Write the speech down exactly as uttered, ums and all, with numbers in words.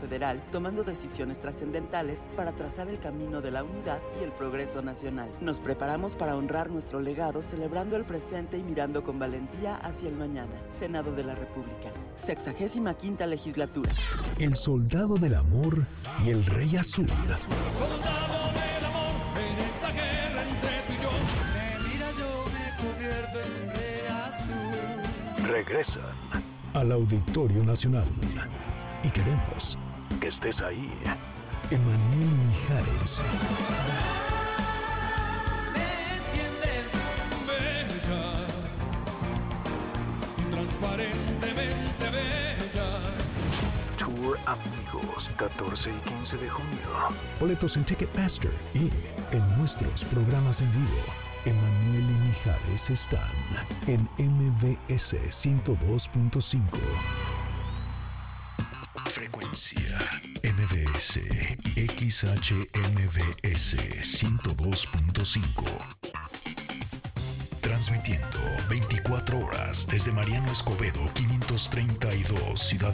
federal, tomando decisiones trascendentales para trazar el camino de la unidad y el progreso nacional. Nos preparamos para honrar nuestro legado, celebrando el presente y mirando con valentía hacia el mañana. Senado de la República, sexagésima quinta legislatura. El soldado del amor y el rey azul. Soldado del amor, en esta guerra entre tú y yo. Me mira, yo me convierto en rey azul. Regresan al Auditorio Nacional y queremos que estés ahí. Emanuel Mijares. Me entiendes, bella, transparentemente bella. Tour Amigos, catorce y quince de junio. Boletos en Ticketmaster y en nuestros programas en vivo. Emanuel y Mijares están en M V S ciento dos punto cinco. Frecuencia M V S X H M V S ciento dos punto cinco. Transmitiendo veinticuatro horas desde Mariano Escobedo quinientos treinta y dos, Ciudad